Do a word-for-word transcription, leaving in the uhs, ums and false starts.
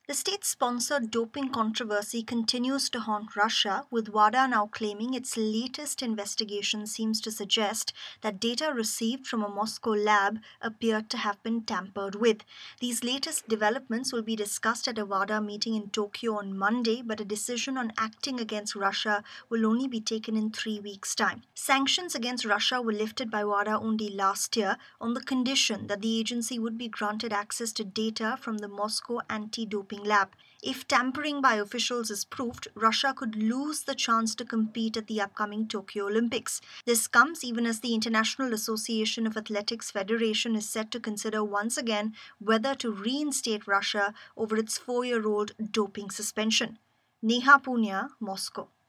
The state sponsored doping controversy continues to haunt Russia, with WADA now claiming its latest investigation seems to suggest that data received from a Moscow lab appeared to have been tampered with. These latest developments will be discussed at a WADA meeting in Tokyo on Monday, but a decision on acting against Russia will only be taken in three weeks' time. Sanctions against Russia were lifted by WADA only last year on the condition that the agency would be granted access to data from the Moscow anti doping lab. If tampering by officials is proved, Russia could lose the chance to compete at the upcoming Tokyo Olympics. This comes even as the International Association of Athletics Federation is set to consider once again whether to reinstate Russia over its four year old doping suspension. Neha Punya, Moscow.